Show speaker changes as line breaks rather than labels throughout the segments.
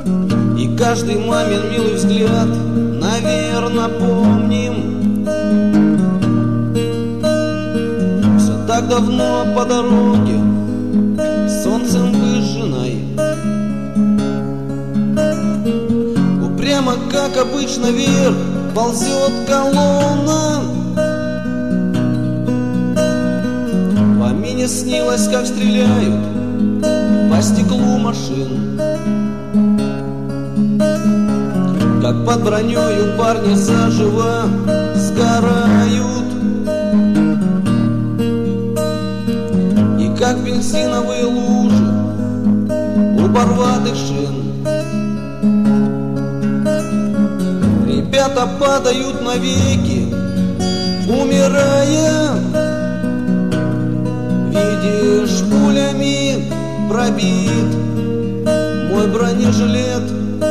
И каждый мамин милый взгляд, наверно, помним. Все так давно по дороге, солнцем выжженной. Упрямо, как обычно, вверх ползет колонна. По мне снилось, как стреляют по стеклу машин, как под бронёю парни заживо сгорают, и как бензиновые лужи у порватых шин. Ребята падают навеки, умирая. Видишь, пулями пробит мой бронежилет.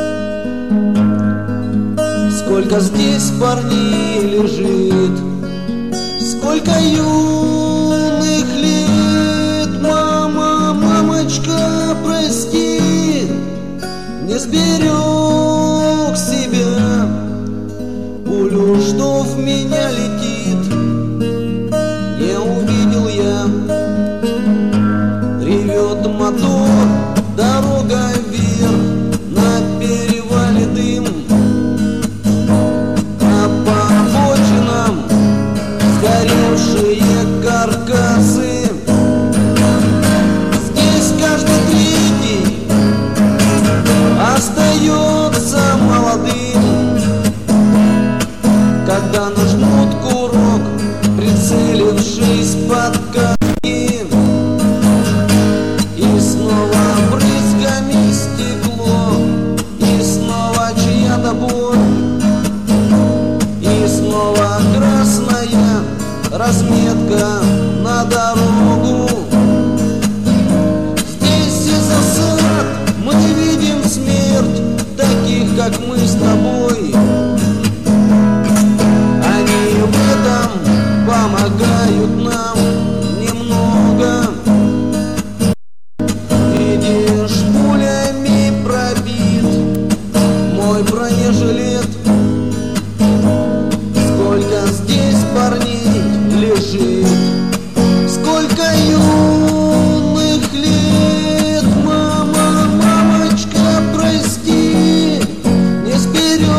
Сколько здесь парней лежит, сколько юных лет. Мама, мамочка, прости, не сберег себя. Пулю, что в меня летит, не увидел я. Ревет мотор, дорога вверх, на перевале дым, а по обочинам сгоревшие каркасы. Здесь каждый третий остается молодым, когда нажмут курок, прицелившись под камни. И снова брызгами стекло, и снова чья-то боль, и снова красная разметка на дорогу. Здесь из засад мы видим смерть таких, как мы с тобой. Они в этом помогают нам немного. Видишь, пулями пробит мой бронежилет. Сколько здесь парней лежит, сколько юных лет. Мама, мамочка, прости, не сберег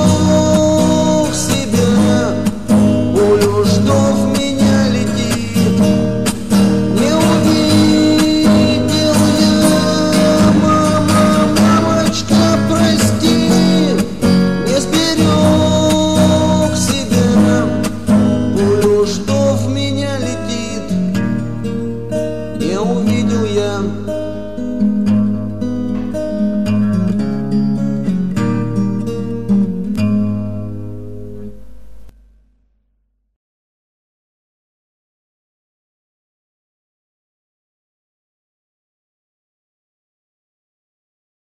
себя. Пулю, что в меня летит, не увидел я. Мама, мамочка, прости, не сберег себя. Пулю, что